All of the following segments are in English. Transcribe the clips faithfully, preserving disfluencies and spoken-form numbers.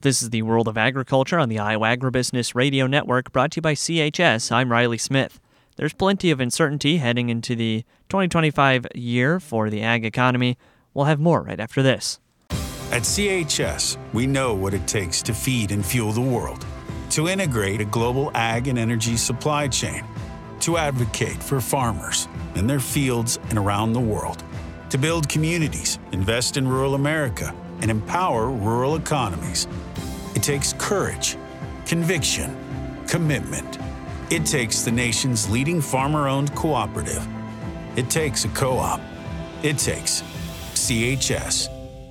This is the World of Agriculture on the Iowa Agribusiness Radio Network, brought to you by C H S. I'm Riley Smith. There's plenty of uncertainty heading into the twenty twenty-five year for the ag economy. We'll have more right after this. At C H S, we know what it takes to feed and fuel the world, to integrate a global ag and energy supply chain, to advocate for farmers in their fields and around the world, to build communities, invest in rural America, and empower rural economies. It takes courage, conviction, commitment. It takes the nation's leading farmer-owned cooperative. It takes a co-op. It takes C H S.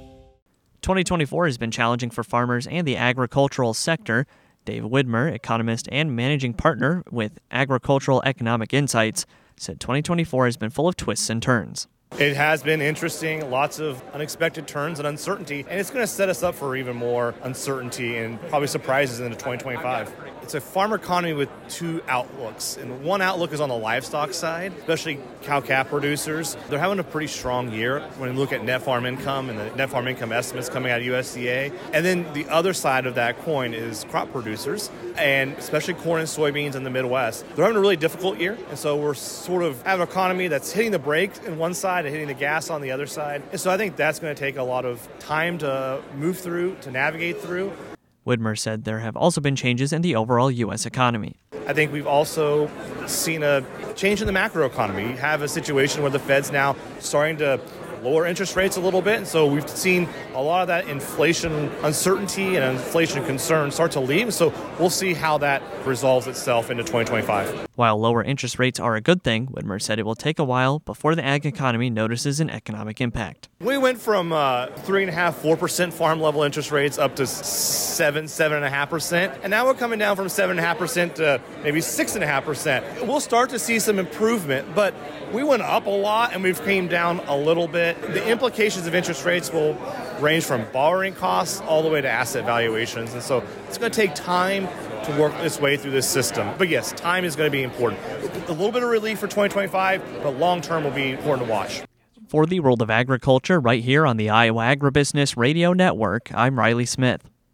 twenty twenty-four has been challenging for farmers and the agricultural sector. Dave Widmer, economist and managing partner with Agricultural Economic Insights, said twenty twenty-four has been full of twists and turns. It has been interesting, lots of unexpected turns and uncertainty, and it's going to set us up for even more uncertainty and probably surprises into twenty twenty-five. It's a farm economy with two outlooks, and one outlook is on the livestock side, especially cow-calf producers. They're having a pretty strong year when you look at net farm income and the net farm income estimates coming out of U S D A. And then the other side of that coin is crop producers, and especially corn and soybeans in the Midwest. They're having a really difficult year, and so we're sort of have an economy that's hitting the brakes on one side and hitting the gas on the other side. And so I think that's going to take a lot of time to move through, to navigate through. Widmer said there have also been changes in the overall U S economy. I think we've also seen a change in the macroeconomy. You have a situation where the Fed's now starting to lower interest rates a little bit, and so we've seen a lot of that inflation uncertainty and inflation concern start to leave. So we'll see how that resolves itself into twenty twenty-five. While lower interest rates are a good thing, Widmer said it will take a while before the ag economy notices an economic impact. We went from uh, three and a half, four percent farm level interest rates up to seven, seven and a half percent, and now we're coming down from seven and a half percent to maybe six and a half percent. We'll start to see some improvement, but we went up a lot and we've came down a little bit. The implications of interest rates will range from borrowing costs all the way to asset valuations, and so it's going to take time to work its way through this system. But yes, time is going to be important. A little bit of relief for twenty twenty-five, but long term will be important to watch. For the World of Agriculture, right here on the Iowa Agribusiness Radio Network, I'm Riley Smith.